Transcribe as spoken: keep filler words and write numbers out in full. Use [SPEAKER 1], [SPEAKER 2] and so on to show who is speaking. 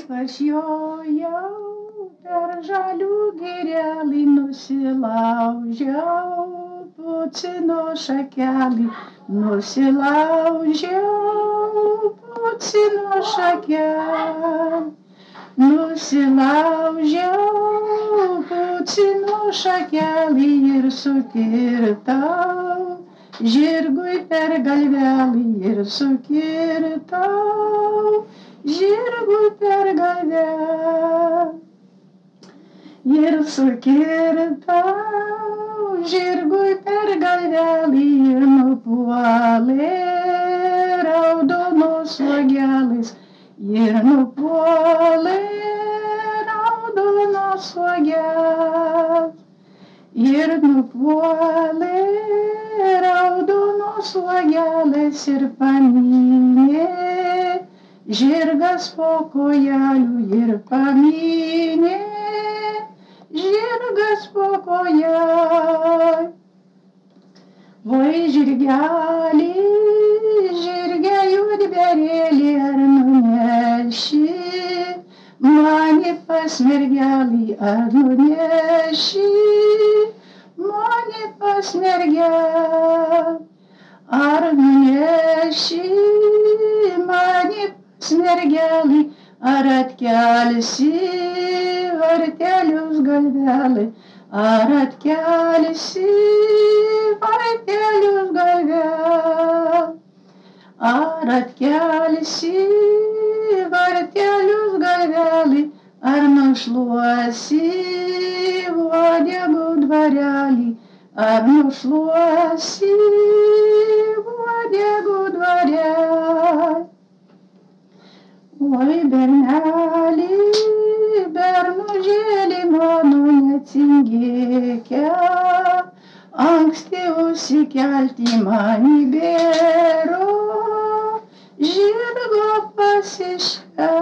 [SPEAKER 1] aš jojau, per žalių girelį nusilaužiau, pucino šakelį, nusilaužiau, pucino šakelį, nusilaužiau, pucino šakelį ir sukirtau, žirgui per galvelį ir sukirtau, žirgui per galvelį. Ir sukirtau, žirgui per galvelį ir nupuolė raudonos uogelės, ir nupuolė raudonos uogelės, ir nupuolė raudonos uogelės ir pamynė žirgas po kojelių ir pamynė žirgas po kojelių. Voi žirgelį, žirge juodberėlį ar nuneši mane pas mergelį, ar nuneši mane pas mergelį, ar nuneši mane pas mergelį, ar atkelsi vartelius galvelį, ar atkelsi vartelius galvelį, ar atkelsi vartelius galvelį, ar nušluosi uodegų dvarelį, ar nušluosi uodegų dvarelį. Oi berneli, bernužėli mano neatsingėkia, anksti užsikelti man įbėro, žirgo pasišerti.